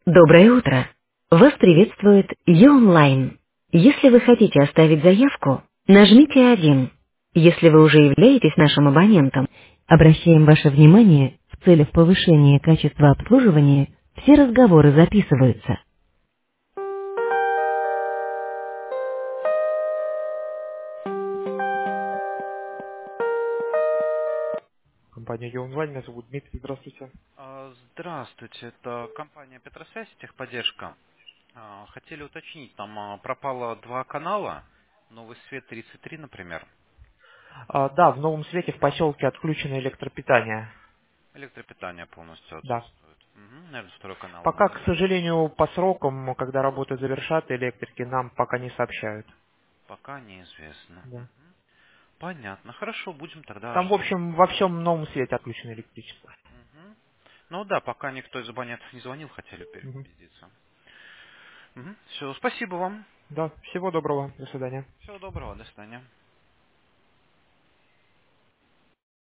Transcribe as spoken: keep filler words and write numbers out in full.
Доброе утро! Вас приветствует Ю-Онлайн. Если вы хотите оставить заявку, нажмите один. Если вы уже являетесь нашим абонентом, обращаем ваше внимание, в целях повышения качества обслуживания все разговоры записываются. Компания Ю-Онлайн, меня зовут Дмитрий, здравствуйте. А, Здравствуйте, это компания Петросвязь, техподдержка. А, Хотели уточнить, там а, пропало два канала, Новый Свет тридцать три, например. А, да, в Новом Свете в поселке отключено электропитание. Электропитание полностью Да. отсутствует. Мгм, наверное, второй канал Пока, к надо. сожалению, по срокам, когда работу завершат электрики, нам пока не сообщают. Пока неизвестно. Да. Мгм. Понятно. Хорошо, будем тогда Там, в ждать. общем, во всем Новом Свете отключено электричество. Мгм. Ну да, пока никто из абонентов не звонил, хотели Мгм. переубедиться. Все, спасибо вам. Да, всего доброго, до свидания. Всего доброго, до свидания.